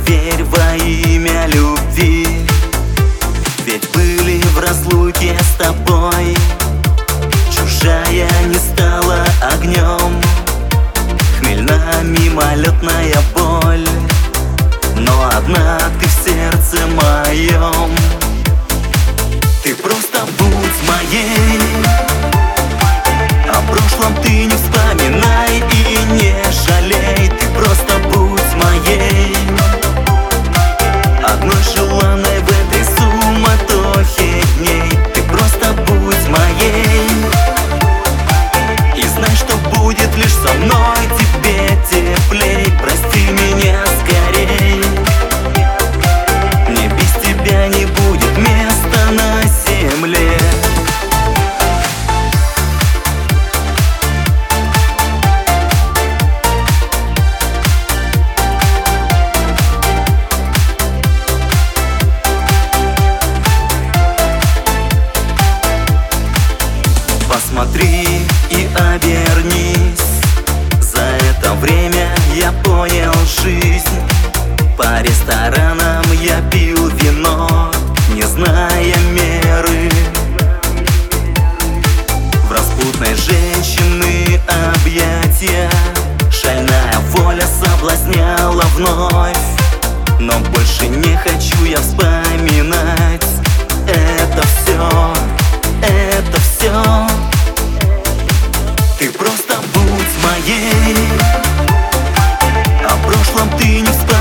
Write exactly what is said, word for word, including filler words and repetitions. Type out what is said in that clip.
поверь во имя любви. Ведь были в разлуке с тобой, чужая не стала огнем, хмельна мимолетная боль, но одна ты в сердце моем. Ты просто будь моей, о прошлом ты не вспоминай и не жалей. Ты просто будь моей, одной желанной в этой суматохе дней. Ты просто будь моей, и знай, что будет лишь со мной тебе теплей. Прости меня скорей, мне без тебя не будет места на земле. Посмотри и обернись. За это время я понял жизнь. По ресторанам я пил вино, не зная меры. В распутной женщины объятия шальная воля соблазняла вновь. Но больше не хочу я вспоминать это все, это все. Ты просто будь моей, о прошлом ты не вспоминай